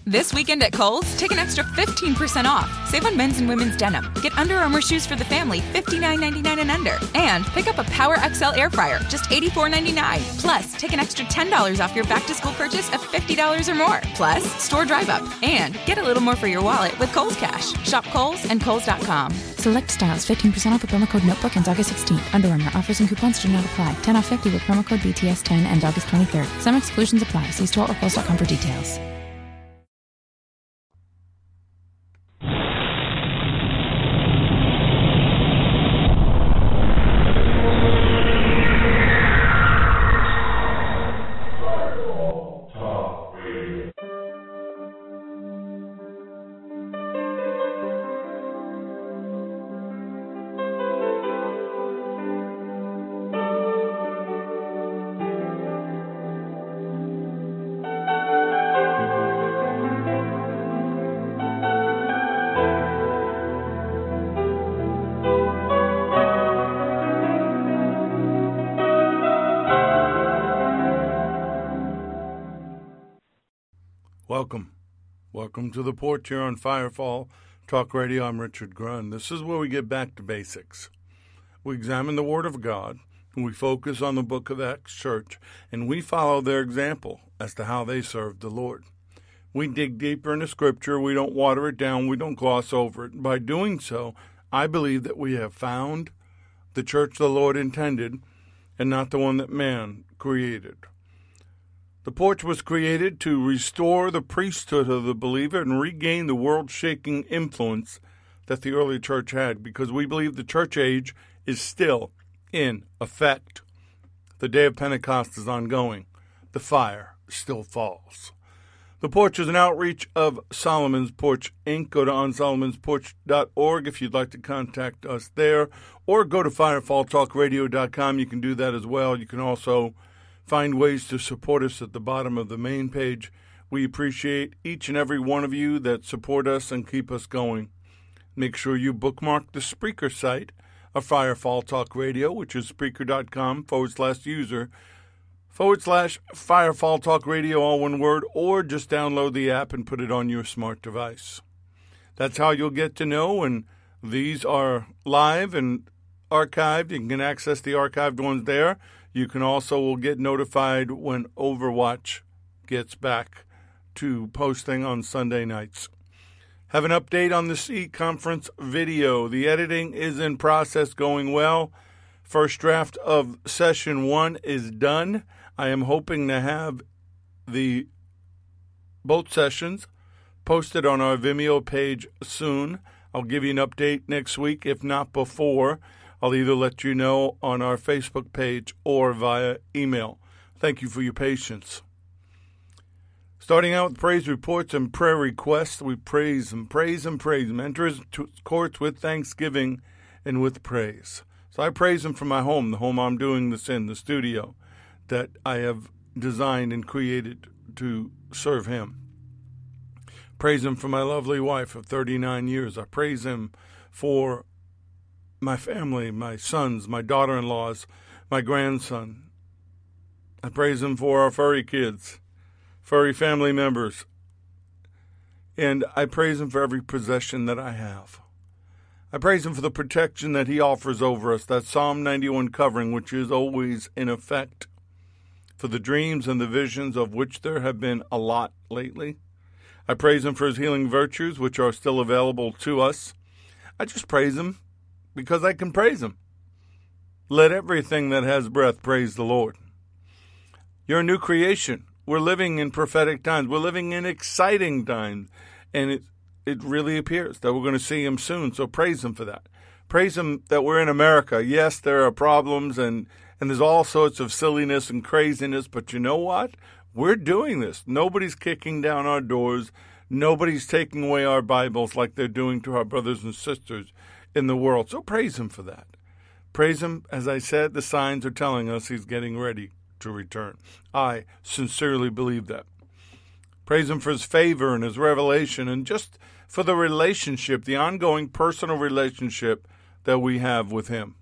This weekend at Kohl's, take an extra 15% off. Save on men's and women's denim. Get Under Armour shoes for the family, $59.99 and under. And pick up a Power XL air fryer, just $84.99. Plus, take an extra $10 off your back-to-school purchase of $50 or more. Plus, store drive-up. And get a little more for your wallet with Kohl's Cash. Shop Kohl's and Kohl's.com. Select styles, 15% off with promo code Notebook ends August 16th. Under Armour offers and coupons do not apply. 10 off 50 with promo code BTS10 and August 23rd. Some exclusions apply. See store or Kohl's.com for details. Welcome to the porch here on Firefall Talk Radio. I'm Richard Grunn. This is where we get back to basics. We examine the Word of God, and we focus on the book of Acts Church, and we follow their example as to how they served the Lord. We dig deeper into Scripture. We don't water it down. We don't gloss over it. By doing so, I believe that we have found the church the Lord intended and not the one that man created. The porch was created to restore the priesthood of the believer and regain the world-shaking influence that the early church had, because we believe the church age is still in effect. The day of Pentecost is ongoing. The fire still falls. The porch is an outreach of Solomon's Porch, Inc. Go to onsolomonsporch.org if you'd like to contact us there, or go to firefalltalkradio.com. You can do that as well. You can also find ways to support us at the bottom of the main page. We appreciate each and every one of you that support us and keep us going. Make sure you bookmark the Spreaker site of Firefall Talk Radio, which is Spreaker.com/user/Firefall Talk Radio, all one word, or just download the app and put it on your smart device. That's how you'll get to know when these are live and archived. You can access the archived ones there. You can also will get notified when Overwatch gets back to posting on Sunday nights. Have an update on the C conference video. The editing is in process, going well. First draft of session 1 is done. I am hoping to have both sessions posted on our Vimeo page soon. I'll give you an update next week, if not before. I'll either let you know on our Facebook page or via email. Thank you for your patience. Starting out with praise reports and prayer requests, we praise Him. Enter His courts with thanksgiving and with praise. So I praise Him for my home, the home I'm doing this in, the studio that I have designed and created to serve Him. Praise Him for my lovely wife of 39 years. I praise Him for my family, my sons, my daughter-in-laws, my grandson. I praise Him for our furry kids, furry family members. And I praise Him for every possession that I have. I praise Him for the protection that He offers over us, that Psalm 91 covering, which is always in effect, for the dreams and the visions of which there have been a lot lately. I praise Him for His healing virtues, which are still available to us. I just praise Him because I can praise Him. Let everything that has breath praise the Lord. You're a new creation. We're living in prophetic times. We're living in exciting times. And it really appears that we're going to see Him soon. So praise Him for that. Praise Him that we're in America. Yes, there are problems and there's all sorts of silliness and craziness. But you know what? We're doing this. Nobody's kicking down our doors. Nobody's taking away our Bibles like they're doing to our brothers and sisters in the world. So praise Him for that. Praise Him. As I said, the signs are telling us He's getting ready to return. I sincerely believe that. Praise Him for His favor and His revelation, and just for the relationship, the ongoing personal relationship that we have with Him.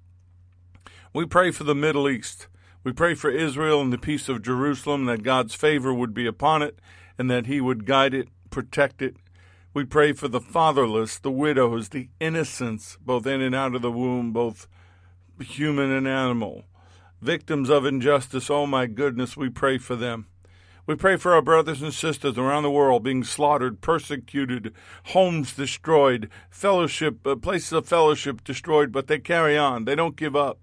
We pray for the Middle East. We pray for Israel and the peace of Jerusalem, that God's favor would be upon it, and that he would guide it, protect it. We pray for the fatherless, the widows, the innocents, both in and out of the womb, both human and animal. Victims of injustice, oh my goodness, we pray for them. We pray for our brothers and sisters around the world being slaughtered, persecuted, homes destroyed, fellowship, places of fellowship destroyed, but they carry on. They don't give up.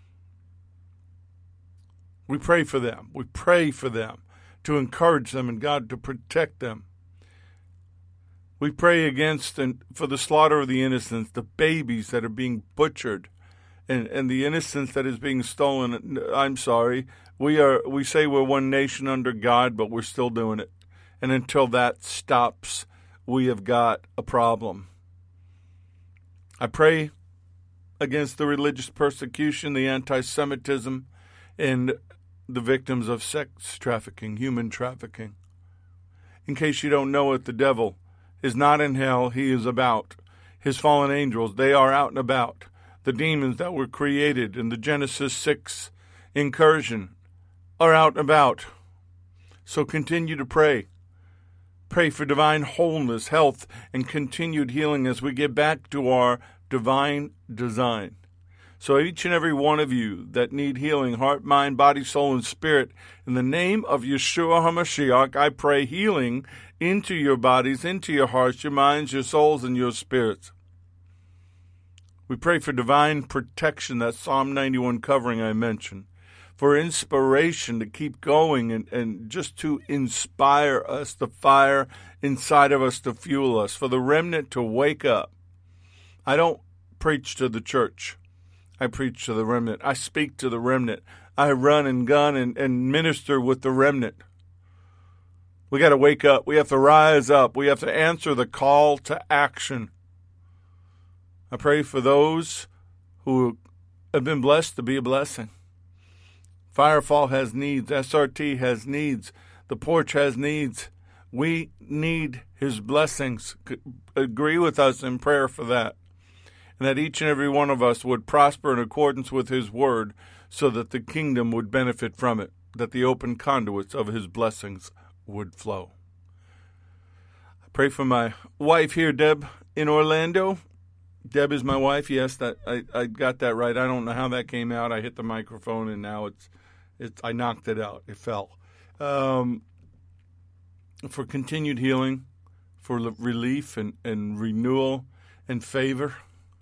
We pray for them. We pray for them to encourage them and God to protect them. We pray against and for the slaughter of the innocents, the babies that are being butchered, and the innocence that is being stolen. I'm sorry. We say we're one nation under God, but we're still doing it. And until that stops, we have got a problem. I pray against the religious persecution, the anti-Semitism, and the victims of sex trafficking, human trafficking. In case you don't know it, the devil is not in hell. He is about. His fallen angels, they are out and about. The demons that were created in the Genesis 6 incursion are out and about. So continue to pray. Pray for divine wholeness, health, and continued healing as we get back to our divine design. So each and every one of you that need healing, heart, mind, body, soul, and spirit, in the name of Yeshua HaMashiach, I pray healing into your bodies, into your hearts, your minds, your souls, and your spirits. We pray for divine protection, that Psalm 91 covering I mentioned, for inspiration to keep going and just to inspire us, the fire inside of us to fuel us, for the remnant to wake up. I don't preach to the church. I preach to the remnant. I speak to the remnant. I run and gun and minister with the remnant. We got to wake up. We have to rise up. We have to answer the call to action. I pray for those who have been blessed to be a blessing. Firefall has needs. SRT has needs. The porch has needs. We need his blessings. Agree with us in prayer for that. And that each and every one of us would prosper in accordance with his word so that the kingdom would benefit from it, that the open conduits of his blessings would flow. I pray for my wife here, Deb, in Orlando. Deb is my wife. Yes, that I got that right. I don't know how that came out. I hit the microphone and now I knocked it out. It fell. For continued healing, for relief and renewal and favor.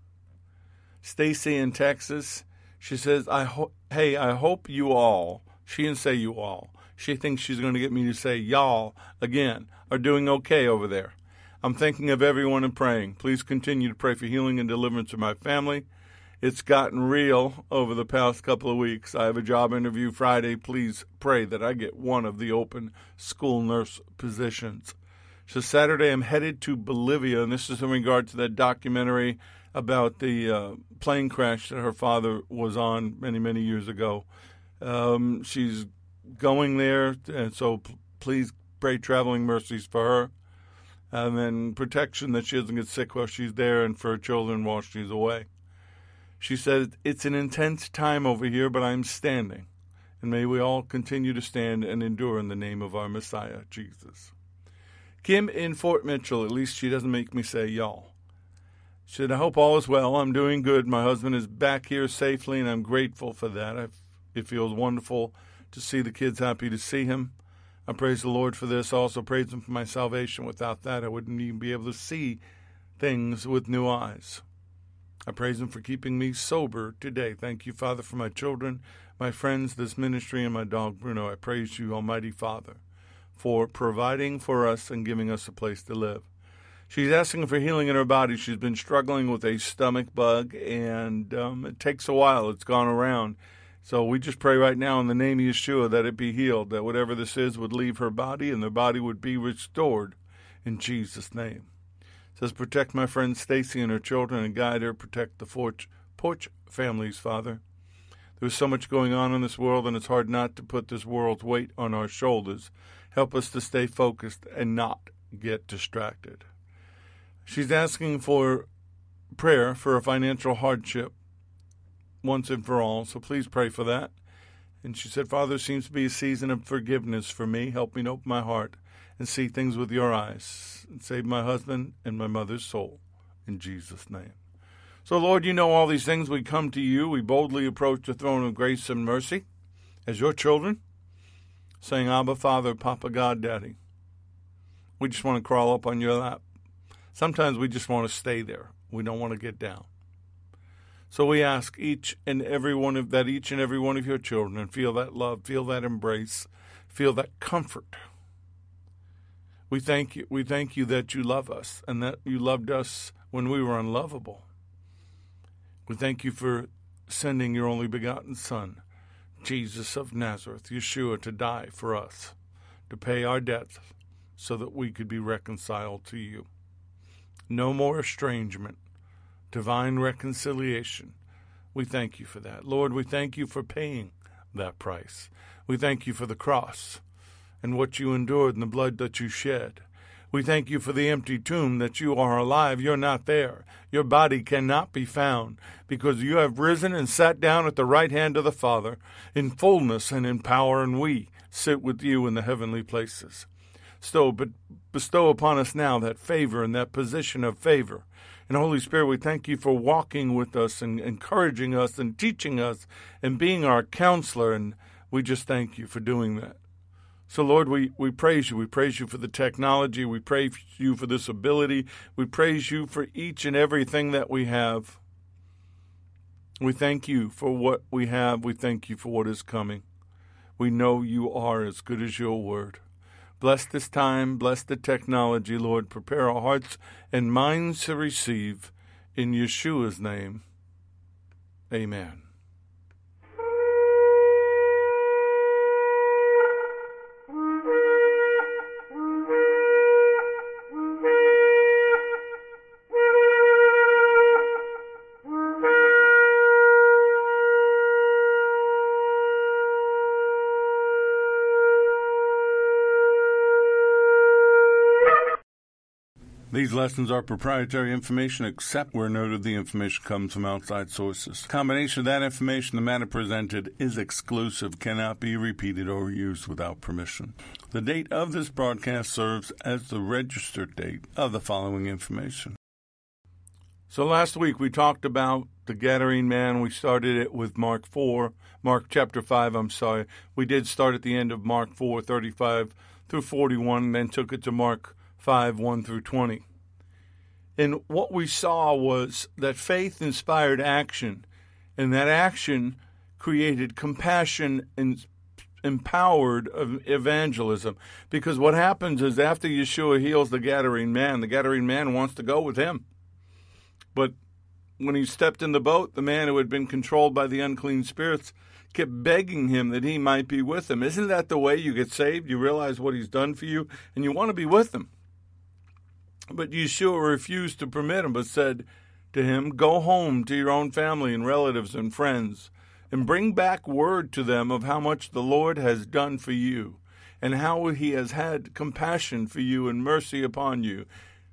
Stacy in Texas, she says, I hope you all, she didn't say you all, she thinks she's going to get me to say y'all again, are doing okay over there. I'm thinking of everyone and praying. Please continue to pray for healing and deliverance of my family. It's gotten real over the past couple of weeks. I have a job interview Friday. Please pray that I get one of the open school nurse positions. So Saturday I'm headed to Bolivia, and this is in regard to that documentary about the plane crash that her father was on many, many years ago. She's going there, and so please pray traveling mercies for her. And then protection that she doesn't get sick while she's there and for her children while she's away. She said, it's an intense time over here, but I'm standing. And may we all continue to stand and endure in the name of our Messiah, Jesus. Kim in Fort Mitchell, at least she doesn't make me say y'all. She said, I hope all is well. I'm doing good. My husband is back here safely, and I'm grateful for that. It feels wonderful to see the kids happy to see him. I praise the Lord for this. I also praise him for my salvation. Without that, I wouldn't even be able to see things with new eyes. I praise him for keeping me sober today. Thank you, Father, for my children, my friends, this ministry, and my dog, Bruno. I praise you, Almighty Father, for providing for us and giving us a place to live. She's asking for healing in her body. She's been struggling with a stomach bug, and it takes a while. It's gone around. So we just pray right now in the name of Yeshua that it be healed, that whatever this is would leave her body and the body would be restored in Jesus' name. It says, protect my friend Stacy and her children and guide her. Protect the Porch families, Father. There's so much going on in this world, and it's hard not to put this world's weight on our shoulders. Help us to stay focused and not get distracted. She's asking for prayer for a financial hardship once and for all, so please pray for that. And she said, Father, there seems to be a season of forgiveness for me. Help me to open my heart and see things with your eyes, and save my husband and my mother's soul, in Jesus' name. So, Lord, you know all these things. We come to you. We boldly approach the throne of grace and mercy as your children, saying, Abba, Father, Papa, God, Daddy. We just want to crawl up on your lap. Sometimes we just want to stay there. We don't want to get down. So we ask each and every one of your children feel that love, feel that embrace, feel that comfort. We thank you. We thank you that you love us and that you loved us when we were unlovable. We thank you for sending your only begotten Son, Jesus of Nazareth, Yeshua, to die for us, to pay our debts so that we could be reconciled to you. No more estrangement, divine reconciliation. We thank you for that. Lord, we thank you for paying that price. We thank you for the cross and what you endured and the blood that you shed. We thank you for the empty tomb, that you are alive. You're not there. Your body cannot be found because you have risen and sat down at the right hand of the Father in fullness and in power, and we sit with you in the heavenly places. Bestow upon us now that favor and that position of favor. And Holy Spirit, we thank you for walking with us and encouraging us and teaching us and being our counselor, and we just thank you for doing that. So, Lord, we praise you. We praise you for the technology. We praise you for this ability. We praise you for each and everything that we have. We thank you for what we have. We thank you for what is coming. We know you are as good as your word. Bless this time. Bless the technology, Lord. Prepare our hearts and minds to receive. In Yeshua's name, amen. These lessons are proprietary information except where noted the information comes from outside sources. The combination of that information, the matter presented, is exclusive, cannot be repeated or used without permission. The date of this broadcast serves as the registered date of the following information. So last week we talked about the Gadarene man. We started it with Mark chapter 5, We did start at the end of Mark 4, 35 through 41, and then took it to Mark 5, 1 through 20. And what we saw was that faith inspired action, and that action created compassion and empowered evangelism. Because what happens is after Yeshua heals the Gadarene man wants to go with him. But when he stepped in the boat, the man who had been controlled by the unclean spirits kept begging him that he might be with him. Isn't that the way you get saved? You realize what he's done for you, and you want to be with him. But Yeshua refused to permit him, but said to him, "Go home to your own family and relatives and friends, and bring back word to them of how much the Lord has done for you, and how he has had compassion for you and mercy upon you."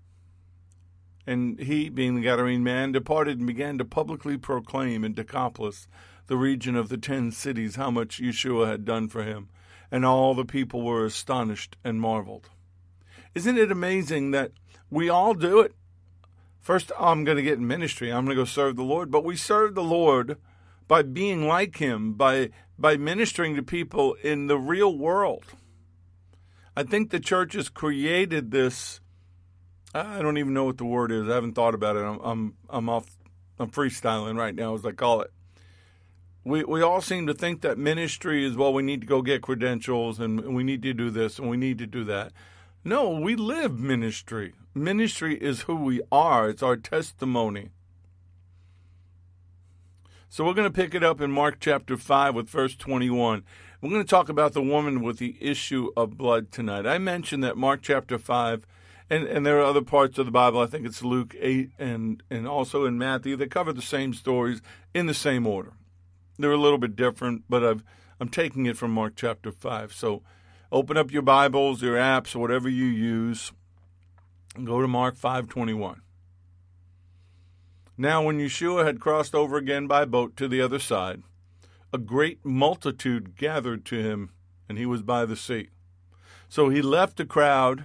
And he, being the Gadarene man, departed and began to publicly proclaim in Decapolis, the region of the 10 cities, how much Yeshua had done for him. And all the people were astonished and marveled. Isn't it amazing that we all do it? First, I'm going to get in ministry. I'm going to go serve the Lord. But we serve the Lord by being like him, by ministering to people in the real world. I think the church has created this. I don't even know what the word is. I haven't thought about it. I'm freestyling right now, as I call it. We all seem to think that ministry is, well, we need to go get credentials and we need to do this and we need to do that. No, we live ministry. Ministry is who we are. It's our testimony. So we're going to pick it up in Mark chapter 5 with verse 21. We're going to talk about the woman with the issue of blood tonight. I mentioned that Mark chapter 5, and there are other parts of the Bible, I think it's Luke 8 and also in Matthew, they cover the same stories in the same order. They're a little bit different, but I'm taking it from Mark chapter 5. So open up your Bibles, your apps, whatever you use, and go to Mark 5:21. Now when Yeshua had crossed over again by boat to the other side, a great multitude gathered to him, and he was by the sea. So he left the crowd.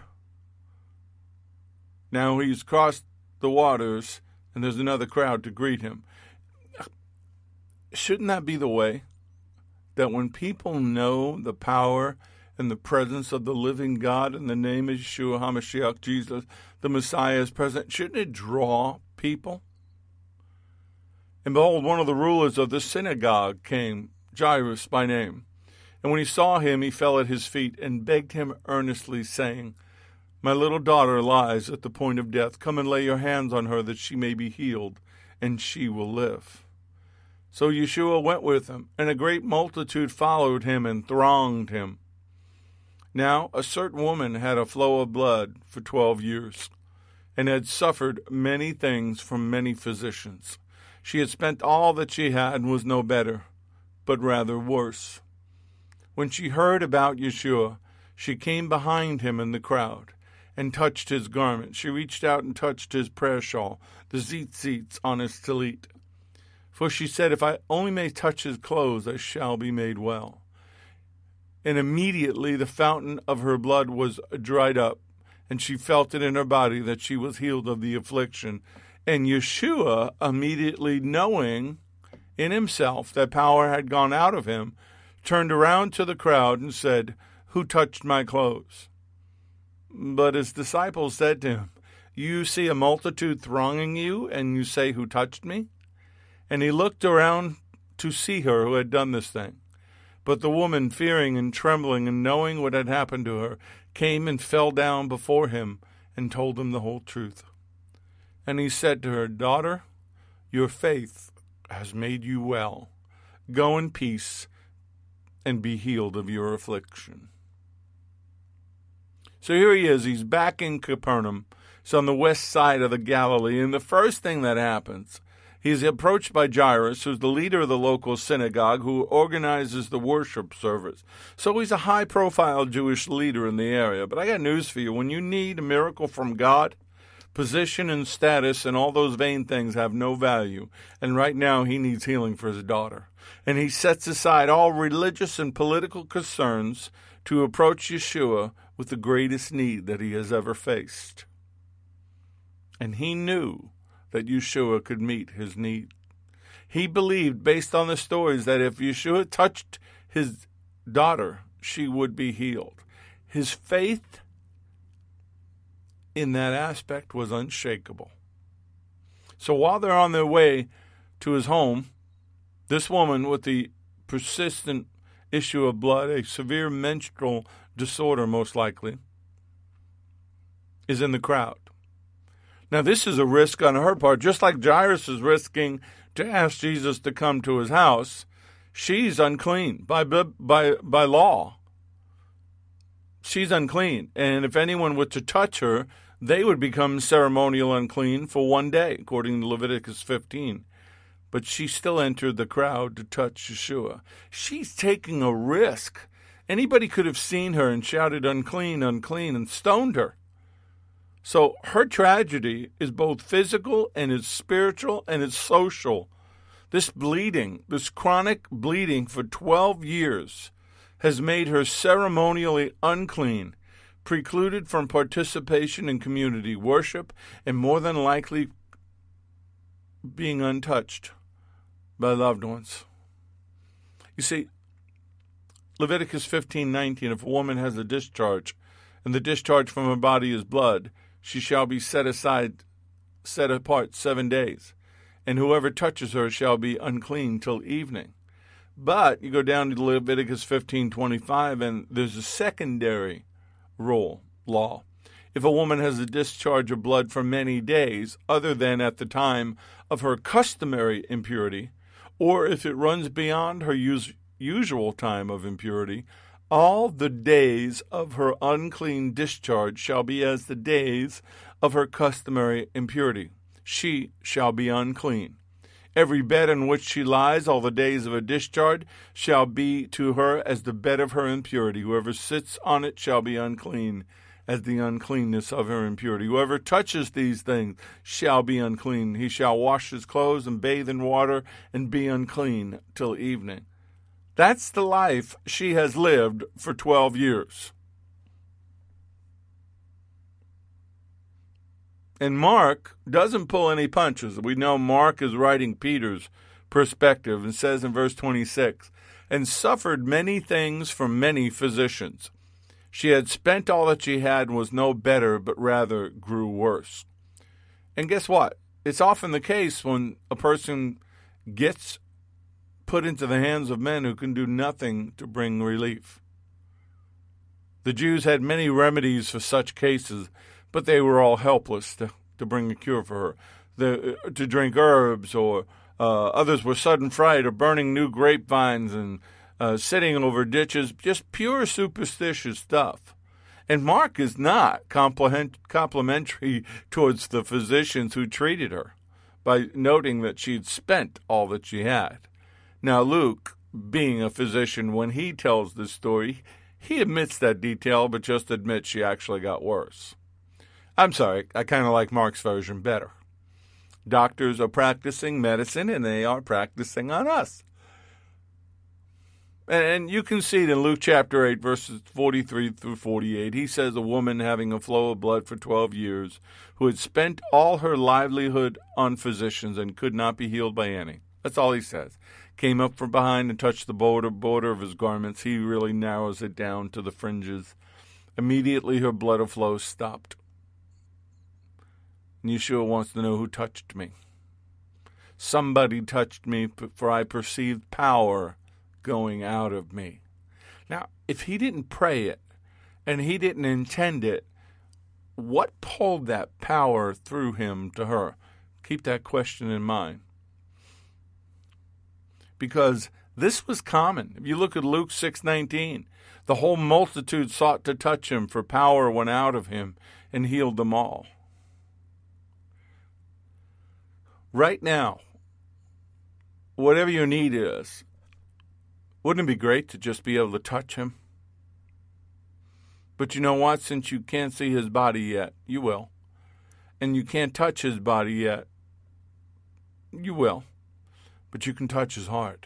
Now he's crossed the waters, and there's another crowd to greet him. Shouldn't that be the way? That when people know the power and the presence of the living God in the name of Yeshua HaMashiach, Jesus, the Messiah, is present, shouldn't it draw people? And behold, one of the rulers of the synagogue came, Jairus by name. And when he saw him, he fell at his feet and begged him earnestly, saying, My little daughter lies at the point of death. Come and lay your hands on her that she may be healed, and she will live. So Yeshua went with him, and a great multitude followed him and thronged him. Now a certain woman had a flow of blood for 12 years, and had suffered many things from many physicians. She had spent all that she had and was no better, but rather worse. When she heard about Yeshua, she came behind him in the crowd and touched his garment. She reached out and touched his prayer shawl, the tzitzits on his tallit. For she said, If I only may touch his clothes, I shall be made well. And immediately the fountain of her blood was dried up, and she felt it in her body that she was healed of the affliction. And Yeshua, immediately knowing in himself that power had gone out of him, turned around to the crowd and said, Who touched my clothes? But his disciples said to him, You see a multitude thronging you, and you say, Who touched me? And he looked around to see her who had done this thing. But the woman, fearing and trembling and knowing what had happened to her, came and fell down before him and told him the whole truth. And he said to her, Daughter, your faith has made you well. Go in peace and be healed of your affliction. So here he is. He's back in Capernaum. It's on the west side of the Galilee. And the first thing that happens, he's approached by Jairus, who's the leader of the local synagogue, who organizes the worship service. So he's a high-profile Jewish leader in the area. But I got news for you. When you need a miracle from God, position and status and all those vain things have no value. And right now he needs healing for his daughter. And he sets aside all religious and political concerns to approach Yeshua with the greatest need that he has ever faced. And he knew that Yeshua could meet his need. He believed, based on the stories, that if Yeshua touched his daughter, she would be healed. His faith in that aspect was unshakable. So while they're on their way to his home, this woman with the persistent issue of blood, a severe menstrual disorder most likely, is in the crowd. Now this is a risk on her part. Just like Jairus is risking to ask Jesus to come to his house, she's unclean by law. She's unclean, and if anyone were to touch her, they would become ceremonial unclean for 1 day, according to Leviticus 15. But she still entered the crowd to touch Yeshua. She's taking a risk. Anybody could have seen her and shouted, unclean, unclean, and stoned her. So her tragedy is both physical and it's spiritual and it's social. This bleeding, this chronic bleeding for 12 years has made her ceremonially unclean, precluded from participation in community worship, and more than likely being untouched by loved ones. You see, Leviticus 15:19, if a woman has a discharge, and the discharge from her body is blood, she shall be set apart 7 days, and whoever touches her shall be unclean till evening. But you go down to Leviticus 15:25, and there's a secondary law. If a woman has a discharge of blood for many days, other than at the time of her customary impurity, or if it runs beyond her usual time of impurity, all the days of her unclean discharge shall be as the days of her customary impurity. She shall be unclean. Every bed in which she lies all the days of her discharge shall be to her as the bed of her impurity. Whoever sits on it shall be unclean as the uncleanness of her impurity. Whoever touches these things shall be unclean. He shall wash his clothes and bathe in water and be unclean till evening. That's the life she has lived for 12 years. And Mark doesn't pull any punches. We know Mark is writing Peter's perspective and says in verse 26, and suffered many things from many physicians. She had spent all that she had and was no better, but rather grew worse. And guess what? It's often the case when a person gets put into the hands of men who can do nothing to bring relief. The Jews had many remedies for such cases, but they were all helpless to bring a cure for her. To drink herbs, or others were sudden fright, or burning new grapevines and sitting over ditches, just pure superstitious stuff. And Mark is not complimentary towards the physicians who treated her by noting that she'd spent all that she had. Now, Luke, being a physician, when he tells this story, he admits that detail, but just admits she actually got worse. I'm sorry, I kind of like Mark's version better. Doctors are practicing medicine, and they are practicing on us. And you can see it in Luke chapter 8, verses 43 through 48. He says, a woman having a flow of blood for 12 years, who had spent all her livelihood on physicians and could not be healed by any. That's all he says. Came up from behind and touched the border of his garments. He really narrows it down to the fringes. Immediately her blood flow stopped. And Yeshua wants to know who touched me. Somebody touched me, for I perceived power going out of me. Now, if he didn't pray it and he didn't intend it, what pulled that power through him to her? Keep that question in mind. Because this was common. If you look at Luke 6:19, the whole multitude sought to touch him, for power went out of him and healed them all. Right now, whatever your need is, wouldn't it be great to just be able to touch him? But you know what? Since you can't see his body yet, you will. And you can't touch his body yet, you will. But you can touch his heart.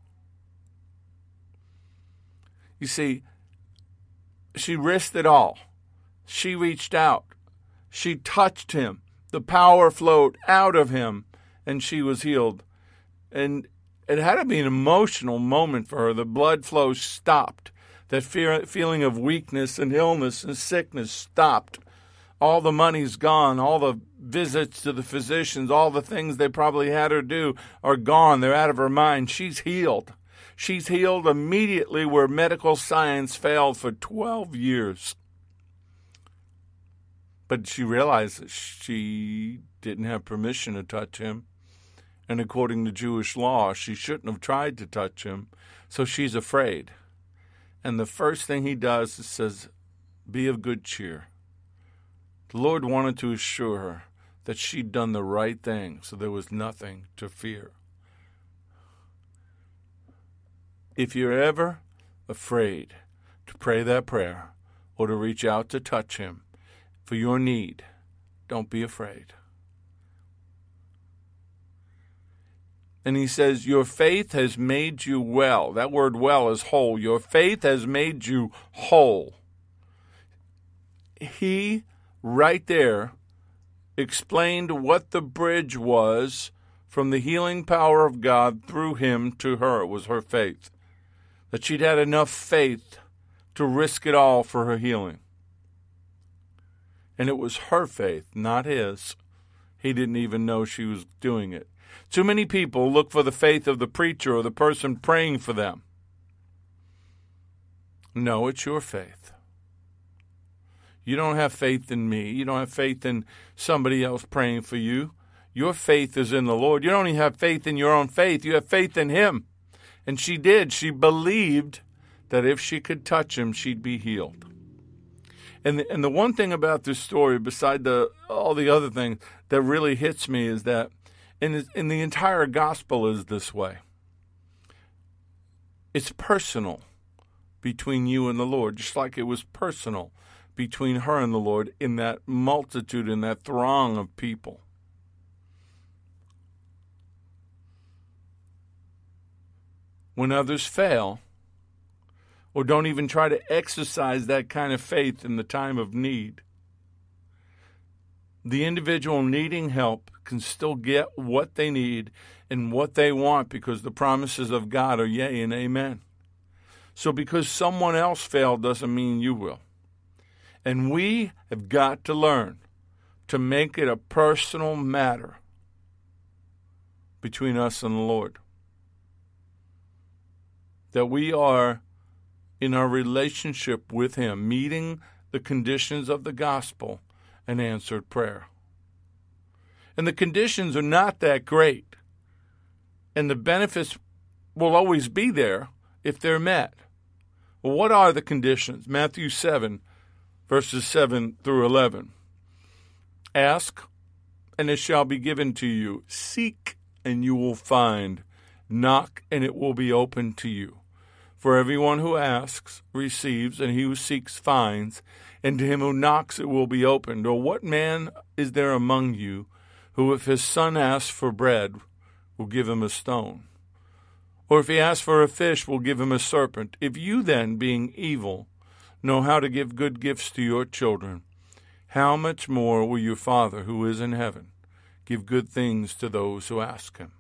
You see, she risked it all. She reached out. She touched him. The power flowed out of him, and she was healed. And it had to be an emotional moment for her. The blood flow stopped. That feeling of weakness and illness and sickness stopped. All the money's gone. All the visits to the physicians, all the things they probably had her do are gone. They're out of her mind. She's healed. She's healed immediately where medical science failed for 12 years. But she realized that she didn't have permission to touch him. And according to Jewish law, she shouldn't have tried to touch him. So she's afraid. And the first thing he does is says, be of good cheer. The Lord wanted to assure her that she'd done the right thing, so there was nothing to fear. If you're ever afraid to pray that prayer or to reach out to touch him for your need, don't be afraid. And he says, your faith has made you well. That word well is whole. Your faith has made you whole. He, right there, explained what the bridge was from the healing power of God through him to her. It was her faith. That she'd had enough faith to risk it all for her healing. And it was her faith, not his. He didn't even know she was doing it. Too many people look for the faith of the preacher or the person praying for them. No, it's your faith. You don't have faith in me. You don't have faith in somebody else praying for you. Your faith is in the Lord. You don't even have faith in your own faith. You have faith in him. And she did. She believed that if she could touch him, she'd be healed. And the one thing about this story, beside all the other things that really hits me, is that in the entire gospel is this way. It's personal between you and the Lord, just like it was personal between her and the Lord in that multitude, in that throng of people. When others fail, or don't even try to exercise that kind of faith in the time of need, the individual needing help can still get what they need and what they want, because the promises of God are yea and amen. So because someone else failed doesn't mean you will. And we have got to learn to make it a personal matter between us and the Lord. That we are in our relationship with Him, meeting the conditions of the gospel and answered prayer. And the conditions are not that great. And the benefits will always be there if they're met. Well, what are the conditions? Matthew 7, verses 7 through 11. Ask, and it shall be given to you. Seek, and you will find. Knock, and it will be opened to you. For everyone who asks receives, and he who seeks finds, and to him who knocks it will be opened. Or what man is there among you who, if his son asks for bread, will give him a stone? Or if he asks for a fish, will give him a serpent? If you then, being evil, know how to give good gifts to your children, how much more will your Father who is in heaven give good things to those who ask him?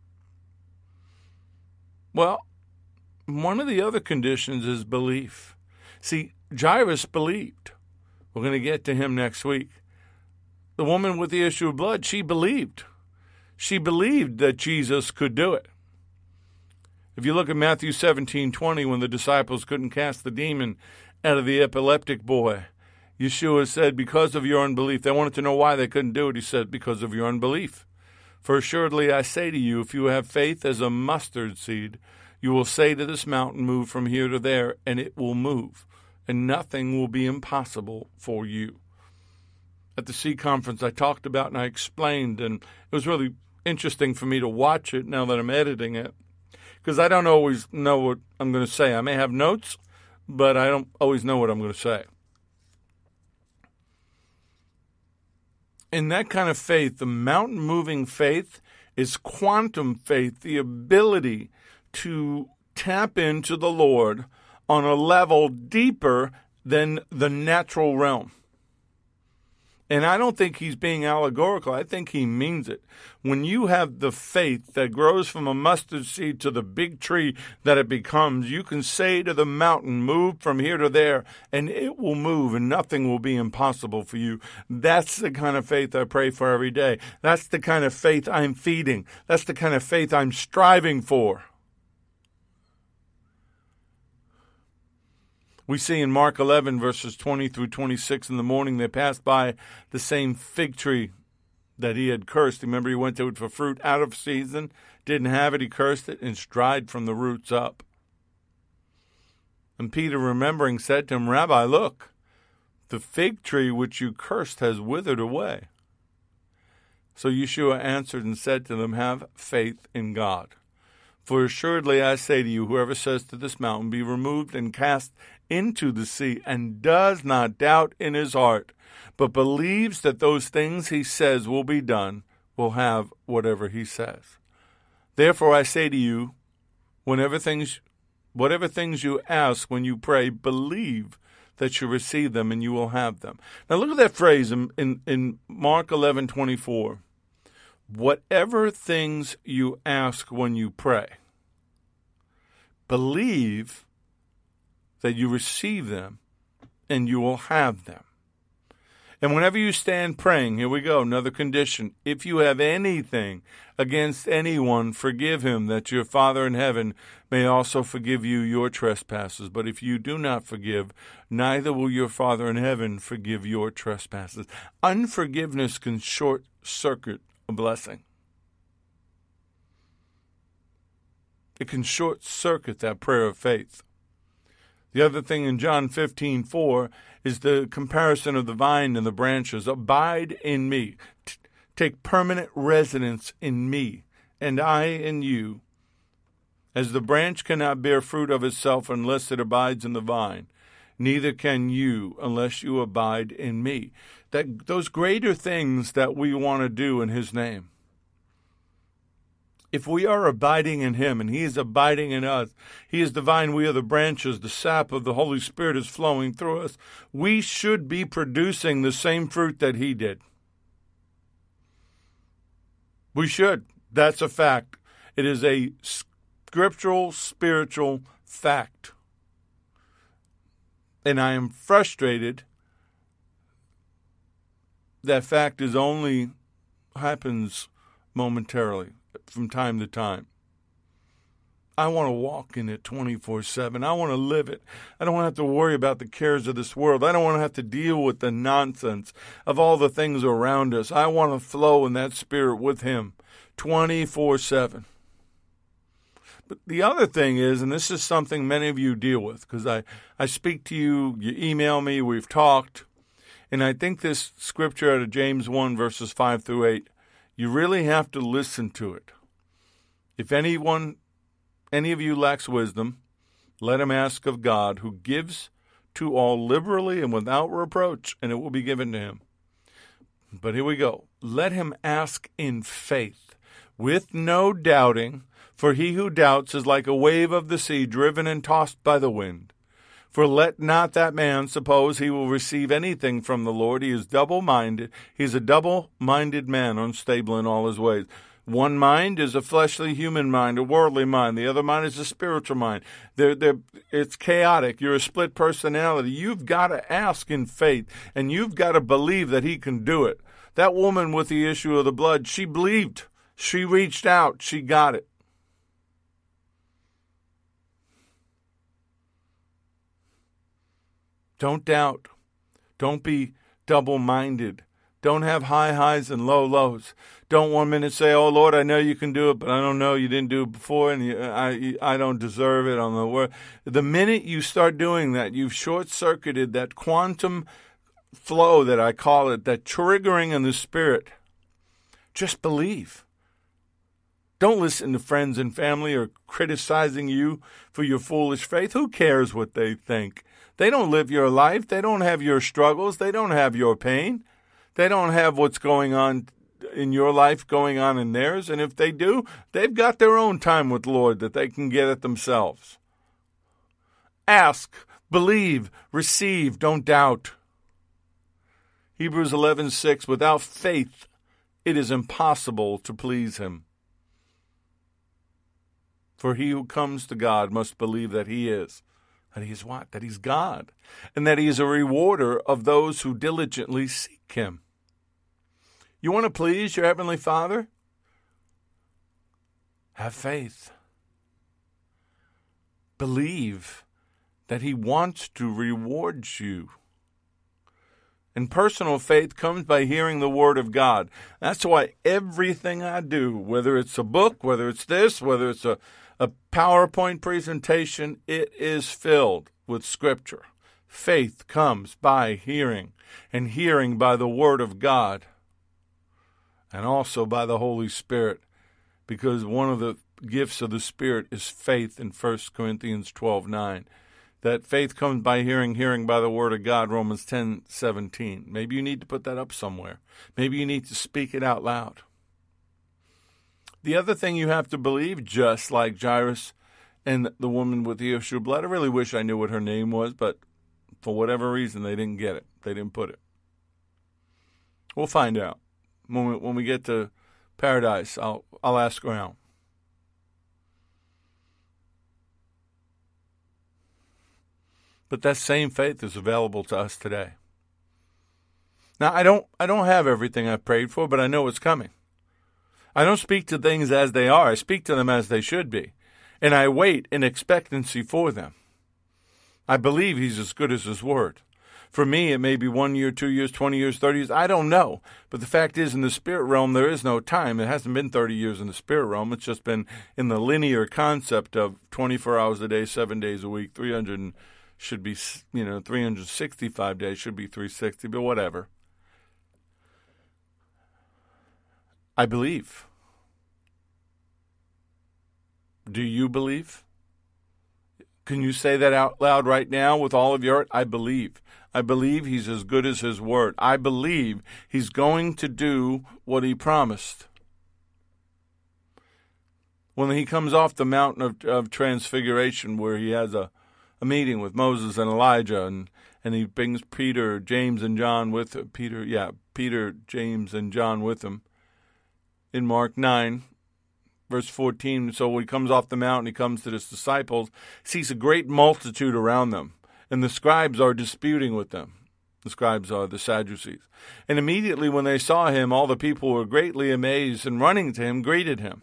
Well, one of the other conditions is belief. See, Jairus believed. We're going to get to him next week. The woman with the issue of blood, she believed. She believed that Jesus could do it. If you look at Matthew 17:20, when the disciples couldn't cast the demon out of the epileptic boy, Yeshua said, because of your unbelief. They wanted to know why they couldn't do it. He said, because of your unbelief. For assuredly I say to you, if you have faith as a mustard seed, you will say to this mountain, move from here to there, and it will move, and nothing will be impossible for you. At the C conference, I talked about and I explained, and it was really interesting for me to watch it now that I'm editing it, because I don't always know what I'm going to say. I may have notes, but I don't always know what I'm going to say. In that kind of faith, the mountain-moving faith is quantum faith, the ability to tap into the Lord on a level deeper than the natural realm. And I don't think he's being allegorical. I think he means it. When you have the faith that grows from a mustard seed to the big tree that it becomes, you can say to the mountain, move from here to there, and it will move, and nothing will be impossible for you. That's the kind of faith I pray for every day. That's the kind of faith I'm feeding. That's the kind of faith I'm striving for. We see in Mark 11, verses 20 through 26, in the morning they passed by the same fig tree that he had cursed. Remember, he went to it for fruit out of season, didn't have it, he cursed it, and it's dried from the roots up. And Peter, remembering, said to him, Rabbi, look, the fig tree which you cursed has withered away. So Yeshua answered and said to them, have faith in God. For assuredly I say to you, whoever says to this mountain, be removed and cast into the sea, and does not doubt in his heart, but believes that those things he says will be done, will have whatever he says. Therefore I say to you, whatever things you ask when you pray, believe that you receive them and you will have them. Now look at that phrase in Mark 11:24. Whatever things you ask when you pray, believe that you receive them and you will have them. And whenever you stand praying, here we go, another condition. If you have anything against anyone, forgive him, that your Father in heaven may also forgive you your trespasses. But if you do not forgive, neither will your Father in heaven forgive your trespasses. Unforgiveness can short-circuit a blessing. It can short-circuit that prayer of faith. The other thing in John 15:4 is the comparison of the vine and the branches. Abide in me. Take permanent residence in me, and I in you. As the branch cannot bear fruit of itself unless it abides in the vine, neither can you unless you abide in me. Those greater things that we want to do in his name. If we are abiding in him and he is abiding in us, he is the vine, we are the branches, the sap of the Holy Spirit is flowing through us, we should be producing the same fruit that he did. We should. That's a fact. It is a scriptural, spiritual fact. And I am frustrated that fact only happens momentarily from time to time. I want to walk in it 24/7. I want to live it. I don't want to have to worry about the cares of this world. I don't want to have to deal with the nonsense of all the things around us. I want to flow in that spirit with him 24/7. But the other thing is, and this is something many of you deal with, because I speak to you, you email me, we've talked, and I think this scripture out of James 1, verses 5 through 8, you really have to listen to it. If any of you lacks wisdom, let him ask of God, who gives to all liberally and without reproach, and it will be given to him. But here we go. Let him ask in faith, with no doubting, for he who doubts is like a wave of the sea, driven and tossed by the wind. For let not that man suppose he will receive anything from the Lord. He is double-minded. He is a double-minded man, unstable in all his ways. One mind is a fleshly human mind, a worldly mind. The other mind is a spiritual mind. It's chaotic. You're a split personality. You've got to ask in faith, and you've got to believe that he can do it. That woman with the issue of the blood, she believed. She reached out. She got it. Don't doubt. Don't be double-minded. Don't have high highs and low lows. Don't 1 minute say, oh, Lord, I know you can do it, but I don't know. You didn't do it before, and I don't deserve it on the word. The minute you start doing that, you've short-circuited that quantum flow that I call it, that triggering in the spirit. Just believe. Don't listen to friends and family or criticizing you for your foolish faith. Who cares what they think? They don't live your life. They don't have your struggles. They don't have your pain. They don't have what's going on in your life going on in theirs. And if they do, they've got their own time with the Lord that they can get it themselves. Ask, believe, receive, don't doubt. Hebrews 11:6, without faith, it is impossible to please him. For he who comes to God must believe that he is. That he is what? That he's God. And that he is a rewarder of those who diligently seek him. You want to please your Heavenly Father? Have faith. Believe that he wants to reward you. And personal faith comes by hearing the Word of God. That's why everything I do, whether it's a book, whether it's this, whether it's a PowerPoint presentation, it is filled with Scripture. Faith comes by hearing, and hearing by the Word of God, and also by the Holy Spirit, because one of the gifts of the Spirit is faith in 1 Corinthians 12:9. That faith comes by hearing, hearing by the Word of God, Romans 10:17. Maybe you need to put that up somewhere. Maybe you need to speak it out loud. The other thing you have to believe, just like Jairus and the woman with the issue of blood, I really wish I knew what her name was, but for whatever reason, they didn't get it. They didn't put it. We'll find out. When we get to paradise, I'll ask around. But that same faith is available to us today. Now, I don't have everything I've prayed for, but I know it's coming. I don't speak to things as they are. I speak to them as they should be. And I wait in expectancy for them. I believe he's as good as his word. For me, it may be 1 year, 2 years, 20 years, 30 years. I don't know. But the fact is, in the spirit realm, there is no time. It hasn't been 30 years in the spirit realm. It's just been in the linear concept of 24 hours a day, 7 days a week, 365 days should be 360, but whatever. I believe. Do you believe? Can you say that out loud right now with all of your heart? I believe. I believe he's as good as his word. I believe he's going to do what he promised. When he comes off the mountain of transfiguration, where he has a meeting with Moses and Elijah, and he brings Peter, James, and John with him. Peter, James, and John with him. in Mark 9, verse 14. So when he comes off the mountain, he comes to his disciples, sees a great multitude around them, and the scribes are disputing with them. The scribes are the Sadducees. And immediately when they saw him, all the people were greatly amazed, and running to him, greeted him.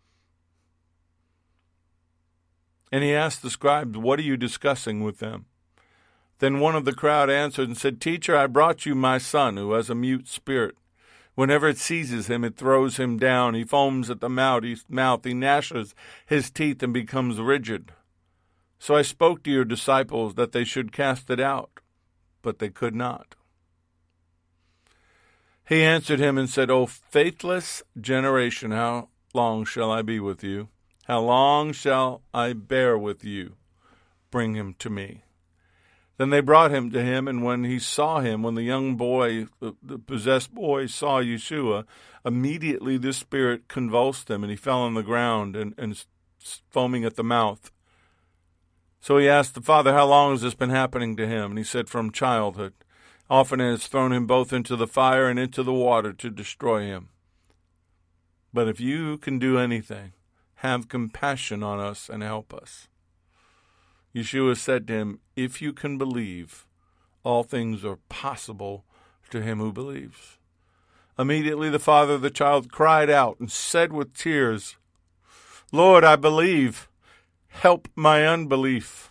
And he asked the scribes, "What are you discussing with them?" Then one of the crowd answered and said, "Teacher, I brought you my son, who has a mute spirit. Whenever it seizes him, it throws him down. He foams at the mouth, he gnashes his teeth and becomes rigid. So I spoke to your disciples that they should cast it out, but they could not." He answered him and said, "O faithless generation, how long shall I be with you? How long shall I bear with you? Bring him to me." Then they brought him to him, and when he saw him, when the young boy, the possessed boy, saw Yeshua, immediately the spirit convulsed him, and he fell on the ground and foaming at the mouth. So he asked the father, "How long has this been happening to him?" And he said, "From childhood. Often it has thrown him both into the fire and into the water to destroy him. But if you can do anything, have compassion on us and help us." Yeshua said to him, "If you can believe, all things are possible to him who believes." Immediately the father of the child cried out and said with tears, "Lord, I believe. Help my unbelief."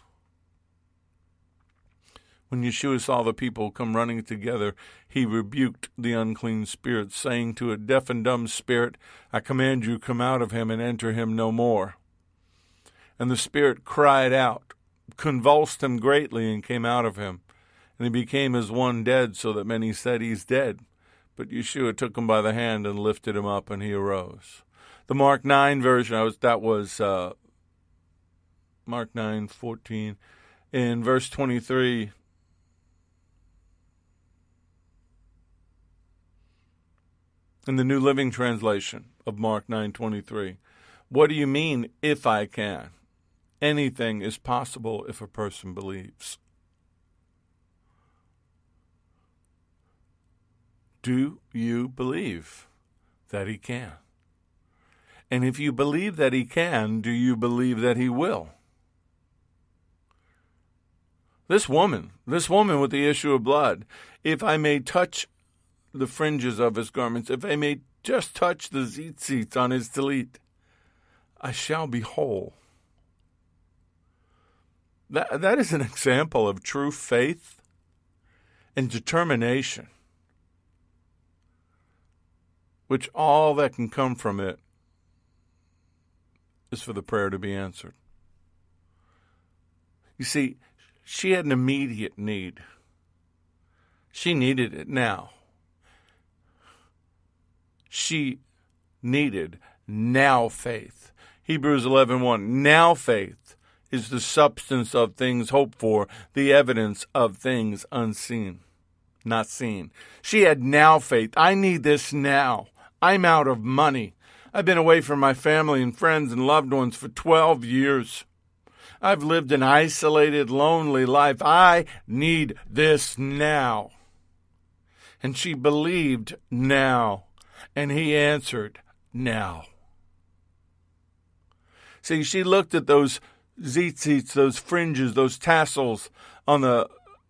When Yeshua saw the people come running together, he rebuked the unclean spirit, saying to a deaf and dumb spirit, "I command you, come out of him and enter him no more." And the spirit cried out, convulsed him greatly, and came out of him. And he became as one dead, so that many said, "He's dead." But Yeshua took him by the hand and lifted him up, and he arose. The Mark 9 version, that was Mark 9:14. In verse 23, in the New Living Translation of Mark 9:23, "What do you mean, if I can? Anything is possible if a person believes." Do you believe that he can? And if you believe that he can, do you believe that he will? This woman with the issue of blood, "If I may touch the fringes of his garments, if I may just touch the tzitzit on his talit, I shall be whole." That is an example of true faith and determination, which all that can come from it is for the prayer to be answered. You see, she had an immediate need. She needed it now. She needed now faith. Hebrews 11:1, now faith is the substance of things hoped for, the evidence of things unseen, not seen. She had now faith. I need this now. I'm out of money. I've been away from my family and friends and loved ones for 12 years. I've lived an isolated, lonely life. I need this now. And she believed now, and he answered now. See, she looked at those tzitzits, those fringes, those tassels on the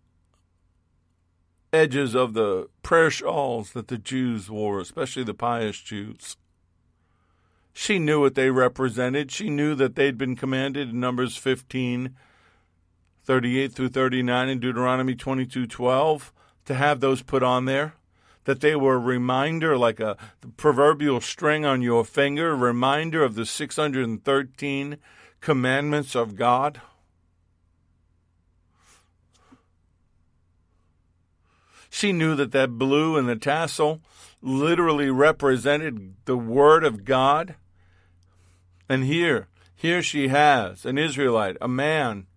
edges of the prayer shawls that the Jews wore, especially the pious Jews. She knew what they represented. She knew that they'd been commanded in Numbers 15:38 through 39 and Deuteronomy 22:12 to have those put on there, that they were a reminder, like a proverbial string on your finger, a reminder of the 613 commandments of God. She knew that that blue and the tassel literally represented the Word of God. And here she has an Israelite, a man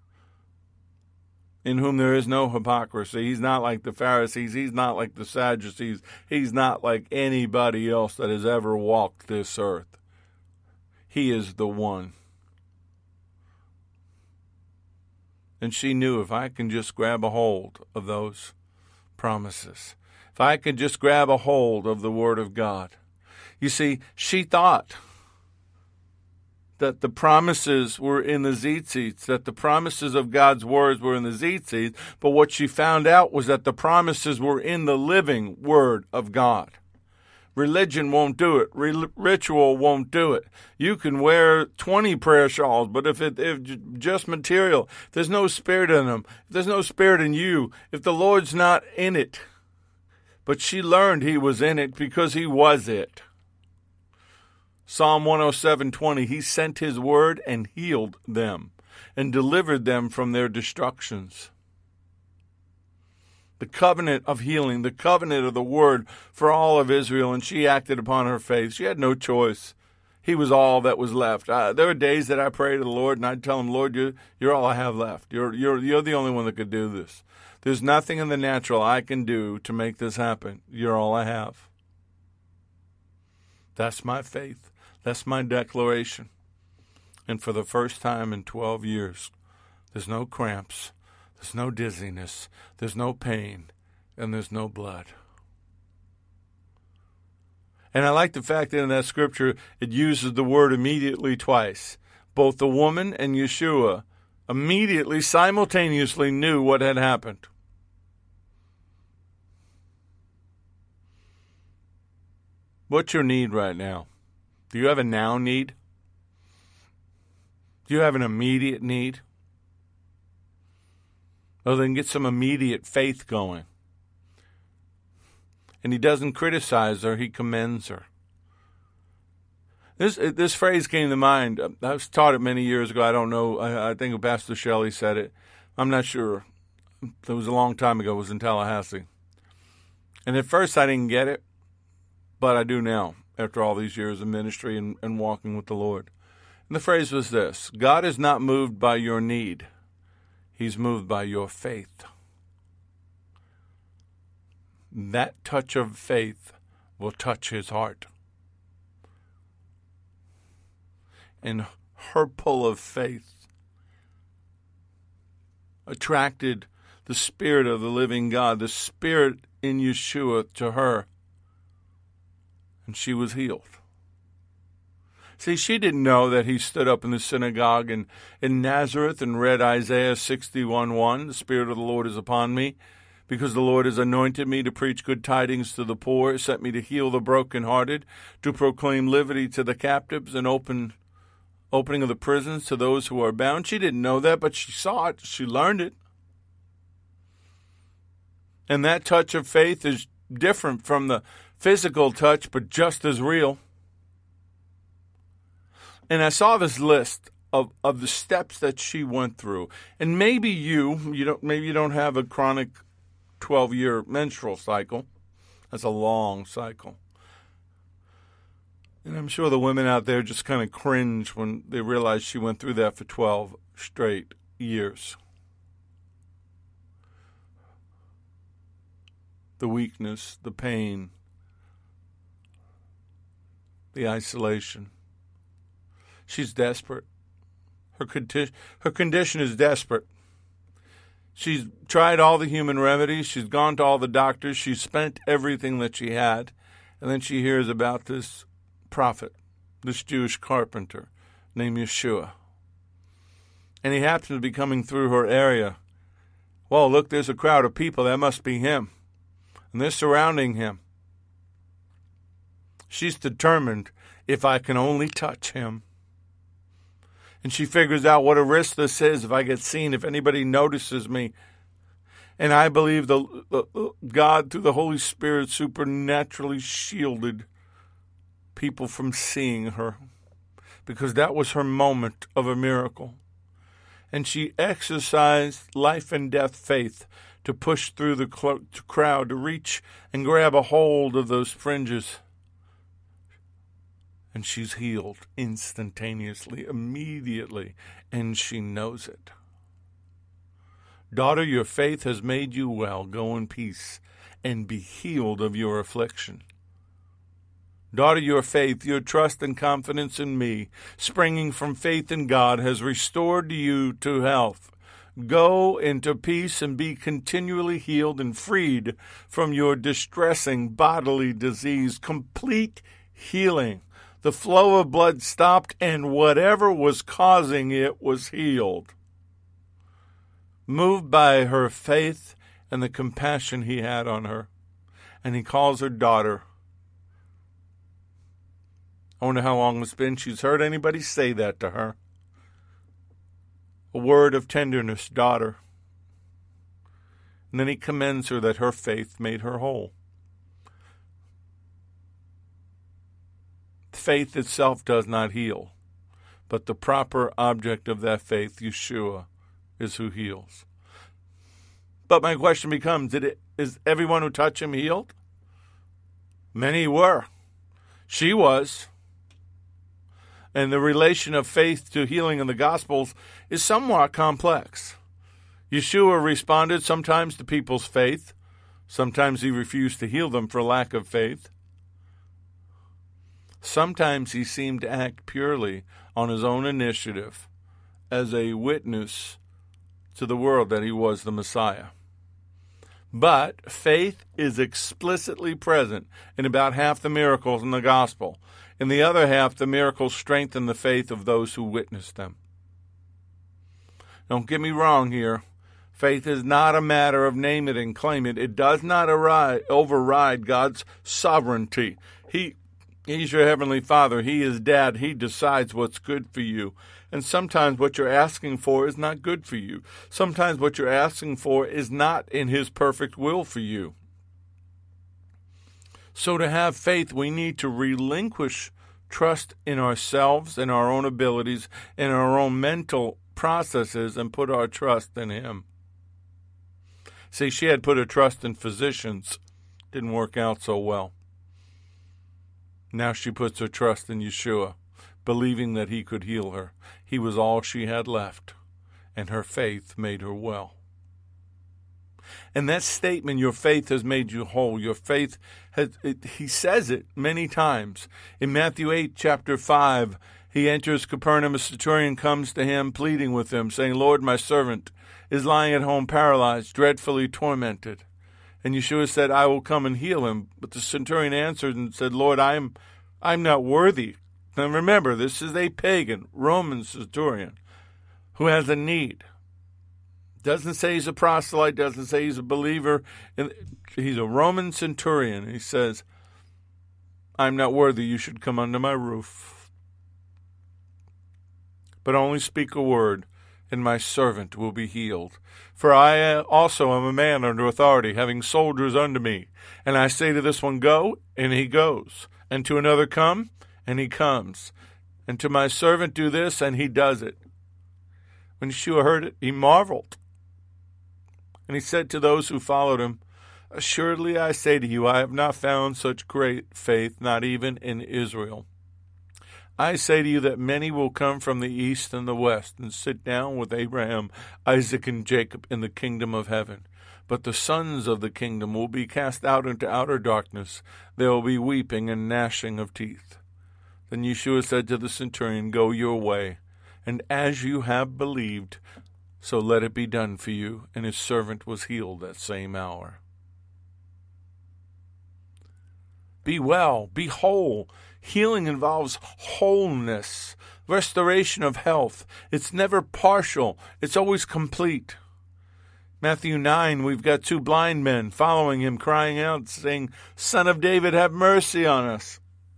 in whom there is no hypocrisy. He's not like the Pharisees. He's not like the Sadducees. He's not like anybody else that has ever walked this earth. He is the one. And she knew, if I can just grab a hold of those promises, if I could just grab a hold of the Word of God. You see, she thought that the promises were in the tzitzits, that the promises of God's words were in the tzitzits, but what she found out was that the promises were in the living Word of God. Religion won't do it. Ritual won't do it. You can wear 20 prayer shawls, but if just material, if there's no spirit in them, if there's no spirit in you, if the Lord's not in it. But she learned he was in it because he was it. Psalm 107:20, he sent his word and healed them and delivered them from their destructions. The covenant of healing, the covenant of the word for all of Israel, and she acted upon her faith. She had no choice. He was all that was left. There were days that I prayed to the Lord, and I'd tell him, Lord, you're all I have left. You're the only one that could do this. There's nothing in the natural I can do to make this happen. You're all I have. That's my faith. That's my declaration. And for the first time in 12 years, there's no cramps, there's no dizziness, there's no pain, and there's no blood. And I like the fact that in that scripture, it uses the word immediately twice. Both the woman and Yeshua immediately, simultaneously knew what had happened. What's your need right now? Do you have a now need? Do you have an immediate need? Well, then get some immediate faith going. And he doesn't criticize her, he commends her. This phrase came to mind. I was taught it many years ago. I don't know. I think Pastor Shelley said it. I'm not sure. It was a long time ago. It was in Tallahassee. And at first I didn't get it, but I do now, after all these years of ministry and walking with the Lord. And the phrase was this: God is not moved by your need. He's moved by your faith. That touch of faith will touch his heart. And her pull of faith attracted the Spirit of the living God, the Spirit in Yeshua, to her. And she was healed. See, she didn't know that he stood up in the synagogue in Nazareth and read Isaiah 61:1, the Spirit of the Lord is upon me, because the Lord has anointed me to preach good tidings to the poor, sent me to heal the brokenhearted, to proclaim liberty to the captives and opening of the prisons to those who are bound. She didn't know that, but she saw it. She learned it. And that touch of faith is different from the physical touch, but just as real. And I saw this list of the steps that she went through. And maybe you don't have a chronic 12-year menstrual cycle. That's a long cycle. And I'm sure the women out there just kind of cringe when they realize she went through that for 12 straight years. The weakness, the pain, the isolation. She's desperate. Her condition is desperate. She's tried all the human remedies. She's gone to all the doctors. She's spent everything that she had. And then she hears about this prophet, this Jewish carpenter named Yeshua. And he happens to be coming through her area. Well, look, there's a crowd of people. That must be him. And they're surrounding him. She's determined, if I can only touch him. And she figures out what a risk this is if I get seen, if anybody notices me. And I believe God, through the Holy Spirit, supernaturally shielded people from seeing her, because that was her moment of a miracle. And she exercised life and death faith to push through the crowd, to reach and grab a hold of those fringes. And she's healed instantaneously, immediately, and she knows it. Daughter, your faith has made you well. Go in peace and be healed of your affliction. Daughter, your faith, your trust and confidence in me, springing from faith in God, has restored you to health. Go into peace and be continually healed and freed from your distressing bodily disease. Complete healing. The flow of blood stopped, and whatever was causing it was healed. Moved by her faith and the compassion he had on her. And he calls her daughter. I wonder how long it's been she's heard anybody say that to her. A word of tenderness, daughter. And then he commends her that her faith made her whole. Faith itself does not heal, but the proper object of that faith, Yeshua, is who heals. But my question becomes, is everyone who touched him healed? Many were. She was. And the relation of faith to healing in the Gospels is somewhat complex. Yeshua responded sometimes to people's faith. Sometimes he refused to heal them for lack of faith. Sometimes he seemed to act purely on his own initiative as a witness to the world that he was the Messiah. But faith is explicitly present in about half the miracles in the gospel. In the other half, the miracles strengthen the faith of those who witnessed them. Don't get me wrong here. Faith is not a matter of name it and claim it. It does not override God's sovereignty. He's your heavenly Father. He is Dad. He decides what's good for you. And sometimes what you're asking for is not good for you. Sometimes what you're asking for is not in his perfect will for you. So to have faith, we need to relinquish trust in ourselves, in our own abilities, in our own mental processes, and put our trust in him. See, she had put her trust in physicians. Didn't work out so well. Now she puts her trust in Yeshua, believing that he could heal her. He was all she had left, and her faith made her well. And that statement, your faith has made you whole. Your faith he says it many times. In Matthew 8, chapter 5, he enters Capernaum. A centurion comes to him, pleading with him, saying, Lord, my servant is lying at home paralyzed, dreadfully tormented. And Yeshua said, I will come and heal him. But the centurion answered and said, Lord, I'm not worthy. Now remember, this is a pagan, Roman centurion who has a need. Doesn't say he's a proselyte, doesn't say he's a believer. He's a Roman centurion. He says, I'm not worthy, you should come under my roof. But only speak a word, and my servant will be healed. For I also am a man under authority, having soldiers under me. And I say to this one, go, and he goes. And to another, come, and he comes. And to my servant, do this, and he does it. When Yeshua heard it, he marveled. And he said to those who followed him, assuredly I say to you, I have not found such great faith, not even in Israel. I say to you that many will come from the east and the west and sit down with Abraham, Isaac, and Jacob in the kingdom of heaven. But the sons of the kingdom will be cast out into outer darkness. There will be weeping and gnashing of teeth. Then Yeshua said to the centurion, go your way, and as you have believed, so let it be done for you. And his servant was healed that same hour. Be well, be whole. Healing involves wholeness, restoration of health. It's never partial. It's always complete. Matthew 9, we've got two blind men following him, crying out, saying, Son of David, have mercy on us.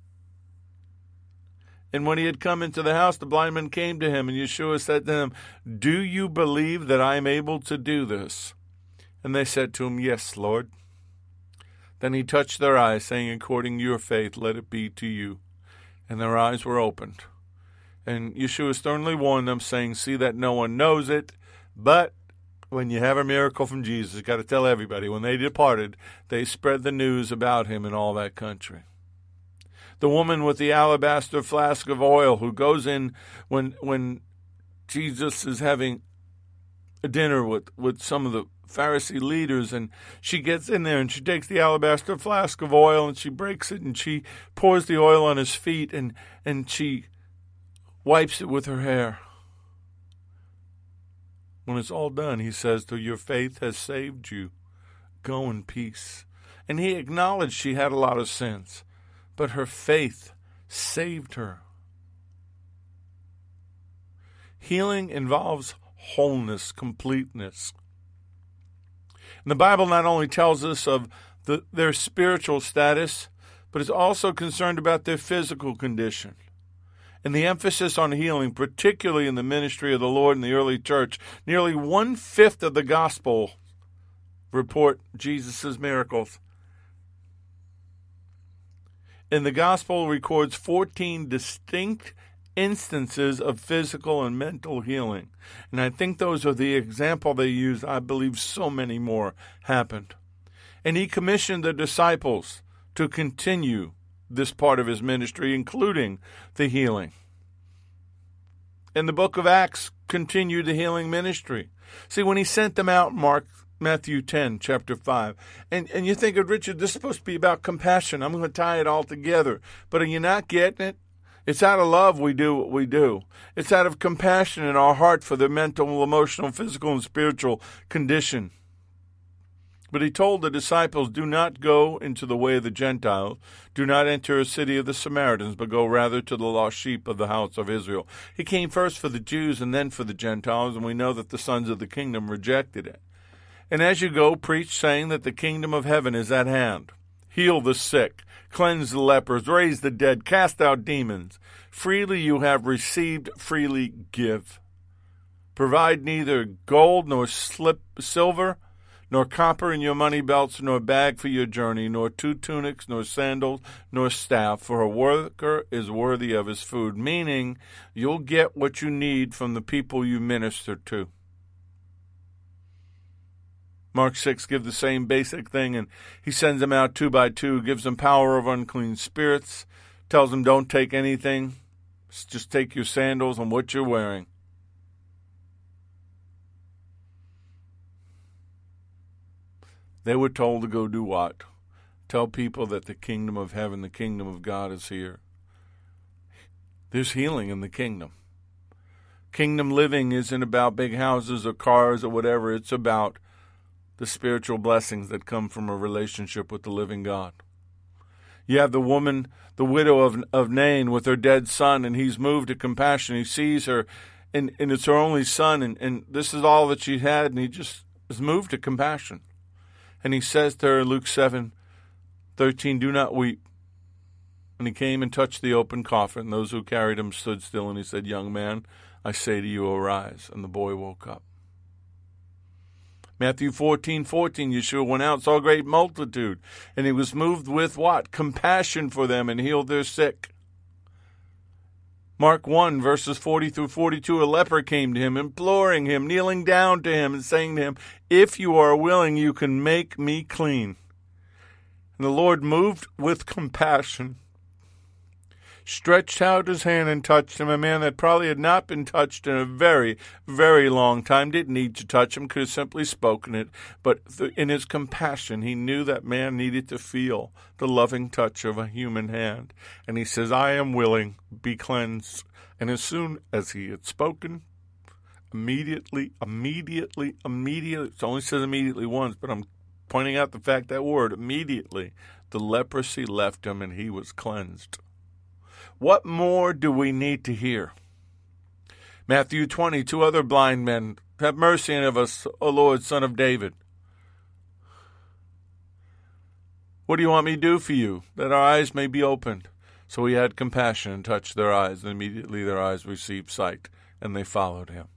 And when he had come into the house, the blind men came to him, and Yeshua said to them, do you believe that I am able to do this? And they said to him, yes, Lord. Then he touched their eyes, saying, according to your faith, let it be to you. And their eyes were opened. And Yeshua sternly warned them, saying, see that no one knows it, but when you have a miracle from Jesus, you've got to tell everybody. When they departed, they spread the news about him in all that country. The woman with the alabaster flask of oil who goes in when Jesus is having a dinner with some of the Pharisee leaders, and she gets in there and she takes the alabaster flask of oil and she breaks it and she pours the oil on his feet and she wipes it with her hair. When it's all done, he says to her, your faith has saved you. Go in peace. And he acknowledged she had a lot of sins. but her faith saved her. Healing involves wholeness, completeness. And the Bible not only tells us of their spiritual status, but is also concerned about their physical condition. And the emphasis on healing, particularly in the ministry of the Lord in the early church, nearly 1/5 of the gospel report Jesus' miracles. And the gospel records 14 distinct instances of physical and mental healing. And I think those are the example they use. I believe so many more happened. And he commissioned the disciples to continue this part of his ministry, including the healing. And the book of Acts continued the healing ministry. See, when he sent them out, Matthew 10, chapter 5. And you think, Richard, this is supposed to be about compassion. I'm going to tie it all together. But are you not getting it? It's out of love we do what we do. It's out of compassion in our heart for the mental, emotional, physical, and spiritual condition. But he told the disciples, do not go into the way of the Gentiles. Do not enter a city of the Samaritans, but go rather to the lost sheep of the house of Israel. He came first for the Jews and then for the Gentiles, and we know that the sons of the kingdom rejected it. And as you go, preach, saying that the kingdom of heaven is at hand. Heal the sick, cleanse the lepers, raise the dead, cast out demons. Freely you have received, freely give. Provide neither gold nor silver, nor copper in your money belts, nor bag for your journey, nor 2 tunics, nor sandals, nor staff, for a worker is worthy of his food, meaning you'll get what you need from the people you minister to. Mark 6 gives the same basic thing, and he sends them out 2 by 2, gives them power over unclean spirits, tells them don't take anything, just take your sandals and what you're wearing. They were told to go do what? Tell people that the kingdom of heaven, the kingdom of God is here. There's healing in the kingdom. Kingdom living isn't about big houses or cars or whatever. It's about the spiritual blessings that come from a relationship with the living God. You have the woman, the widow of Nain with her dead son, and he's moved to compassion. He sees her, and it's her only son, and this is all that she had, and he just is moved to compassion. And he says to her in Luke 7:13, do not weep. And he came and touched the open coffin. Those who carried him stood still, and he said, young man, I say to you, arise. And the boy woke up. Matthew 14:14, Yeshua went out, saw a great multitude, and he was moved with what? Compassion for them, and healed their sick. Mark 1, verses 40 through 42, a leper came to him, imploring him, kneeling down to him, and saying to him, if you are willing, you can make me clean. And the Lord, moved with compassion, stretched out his hand and touched him, a man that probably had not been touched in a very, very long time, didn't need to touch him, could have simply spoken it, but in his compassion, he knew that man needed to feel the loving touch of a human hand. And he says, I am willing, be cleansed. And as soon as he had spoken, immediately, it only says immediately once, but I'm pointing out the fact that word, immediately, the leprosy left him and he was cleansed. What more do we need to hear? Matthew 20, 2 other blind men, have mercy on us, O Lord, Son of David. What do you want me to do for you? That our eyes may be opened. So he had compassion and touched their eyes, and immediately their eyes received sight, and they followed him.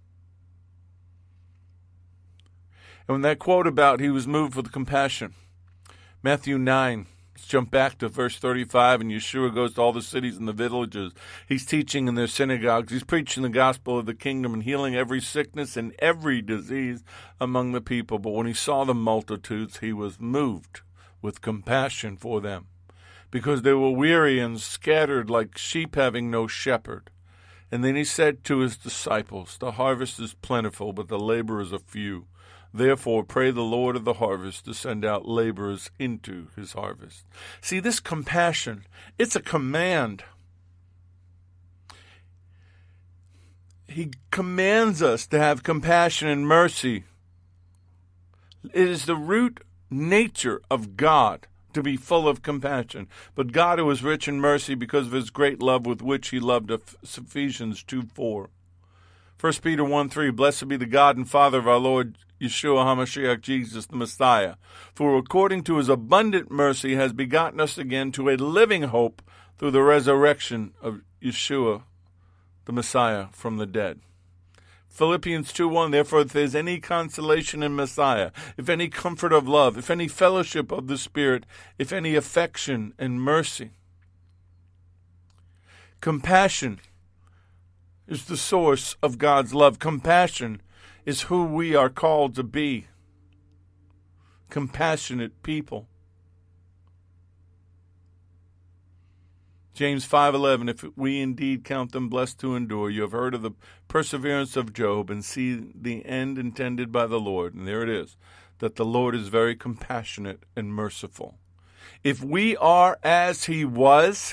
And when that quote about he was moved with compassion, Matthew 9, let's jump back to verse 35, and Yeshua goes to all the cities and the villages. He's teaching in their synagogues. He's preaching the gospel of the kingdom and healing every sickness and every disease among the people. But when he saw the multitudes, he was moved with compassion for them, because they were weary and scattered like sheep having no shepherd. And then he said to his disciples, the harvest is plentiful, but the laborers are few. Therefore, pray the Lord of the harvest to send out laborers into his harvest. See, this compassion, it's a command. He commands us to have compassion and mercy. It is the root nature of God to be full of compassion. But God, who is rich in mercy because of his great love with which he loved us, Ephesians 2:4. 1 Peter 1:3, blessed be the God and Father of our Lord Yeshua HaMashiach, Jesus the Messiah, for according to his abundant mercy has begotten us again to a living hope through the resurrection of Yeshua the Messiah from the dead. Philippians 2:1, therefore, if there's any consolation in Messiah, if any comfort of love, if any fellowship of the Spirit, if any affection and mercy. Compassion is the source of God's love. Compassion is who we are called to be. Compassionate people. James 5:11, if we indeed count them blessed to endure, you have heard of the perseverance of Job and see the end intended by the Lord. And there it is, that the Lord is very compassionate and merciful. If we are as he was,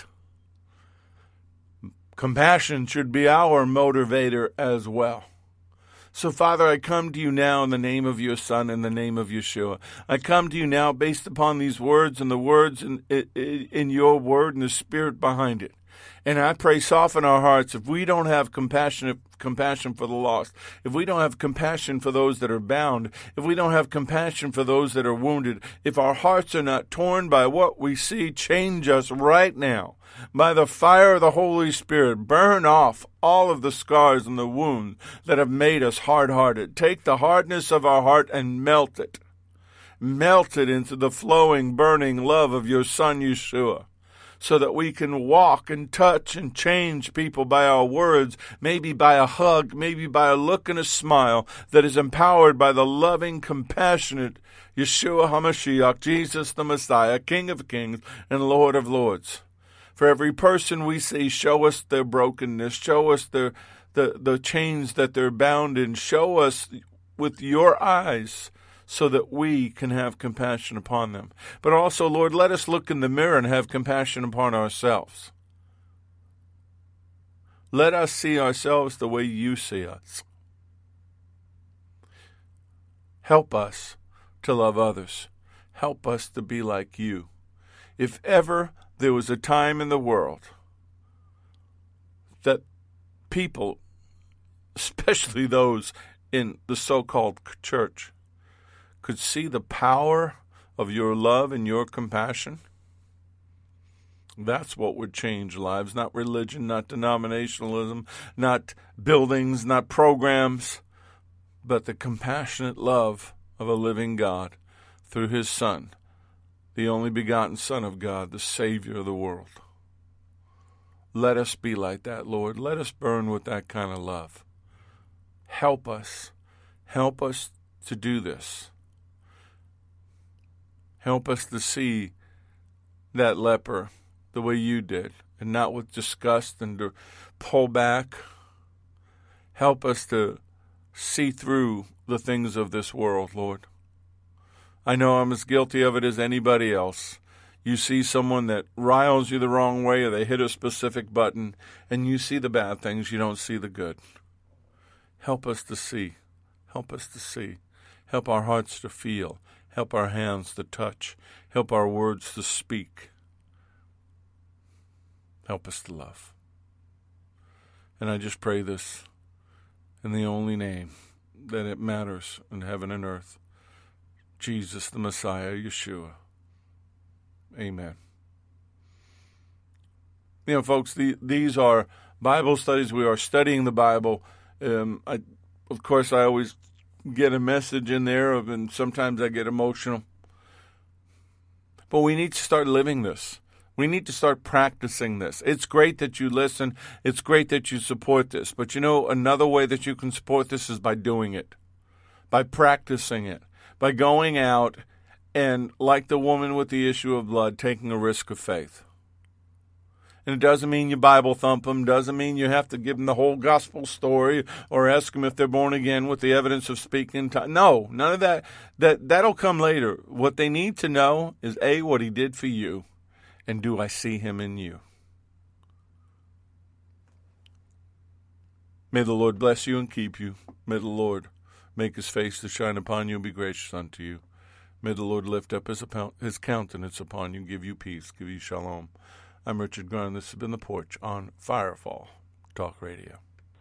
compassion should be our motivator as well. So, Father, I come to you now in the name of your Son, in the name of Yeshua. I come to you now based upon these words and the words in your word and the Spirit behind it. And I pray, soften our hearts. If we don't have compassion for the lost, if we don't have compassion for those that are bound, if we don't have compassion for those that are wounded, if our hearts are not torn by what we see, change us right now. By the fire of the Holy Spirit, burn off all of the scars and the wounds that have made us hard-hearted. Take the hardness of our heart and melt it. Melt it into the flowing, burning love of your Son, Yeshua, so that we can walk and touch and change people by our words, maybe by a hug, maybe by a look and a smile that is empowered by the loving, compassionate Yeshua HaMashiach, Jesus the Messiah, King of Kings and Lord of Lords. For every person we see, show us their brokenness, show us the chains that they're bound in, show us with your eyes so that we can have compassion upon them. But also, Lord, let us look in the mirror and have compassion upon ourselves. Let us see ourselves the way you see us. Help us to love others. Help us to be like you. If ever there was a time in the world that people, especially those in the so-called church, could see the power of your love and your compassion, that's what would change lives. Not religion, not denominationalism, not buildings, not programs, but the compassionate love of a living God through his Son, the only begotten Son of God, the Savior of the world. Let us be like that, Lord. Let us burn with that kind of love. Help us. Help us to do this. Help us to see that leper the way you did, and not with disgust and to pull back. Help us to see through the things of this world, Lord. I know I'm as guilty of it as anybody else. You see someone that riles you the wrong way, or they hit a specific button, and you see the bad things, you don't see the good. Help us to see. Help us to see. Help our hearts to feel. Help our hands to touch. Help our words to speak. Help us to love. And I just pray this in the only name that it matters in heaven and earth. Jesus the Messiah, Yeshua. Amen. You know, folks, these are Bible studies. We are studying the Bible. Of course, I always get a message in there, and sometimes I get emotional. But we need to start living this. We need to start practicing this. It's great that you listen. It's great that you support this. But you know, another way that you can support this is by doing it, by practicing it, by going out and, like the woman with the issue of blood, taking a risk of faith. And it doesn't mean you Bible thump them, doesn't mean you have to give them the whole gospel story or ask them if they're born again with the evidence of speaking in tongues. No, none of that. That'll come later. What they need to know is, A, what he did for you, and do I see him in you? May the Lord bless you and keep you. May the Lord make his face to shine upon you and be gracious unto you. May the Lord lift up his countenance upon you, give you peace, give you shalom. I'm Richard Grant. This has been The Porch on Firefall Talk Radio.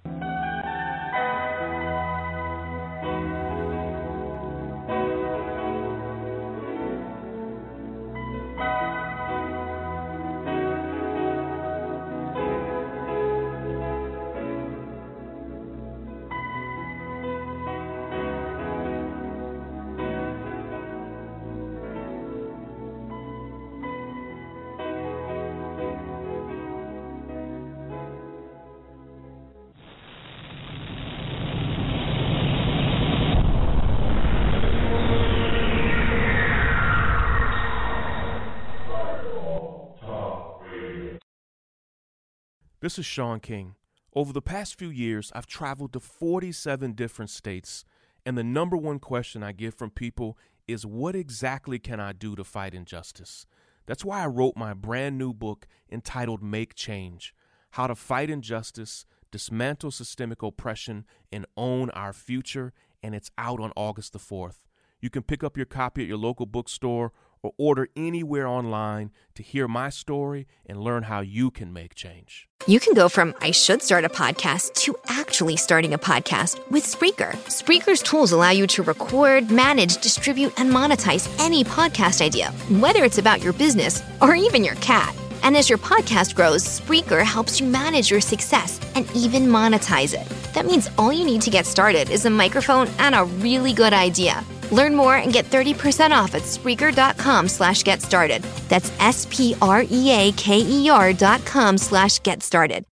This is Sean King. Over the past few years, I've traveled to 47 different states, and the number one question I get from people is, what exactly can I do to fight injustice? That's why I wrote my brand new book entitled Make Change: How to Fight Injustice, Dismantle Systemic Oppression, and Own Our Future, and it's out on August the 4th. You can pick up your copy at your local bookstore or order anywhere online to hear my story and learn how you can make change. You can go from I should start a podcast to actually starting a podcast with Spreaker. Spreaker's tools allow you to record, manage, distribute, and monetize any podcast idea, whether it's about your business or even your cat. And as your podcast grows, Spreaker helps you manage your success and even monetize it. That means all you need to get started is a microphone and a really good idea. Learn more and get 30% off at Spreaker.com/get started. That's Spreaker.com/get started.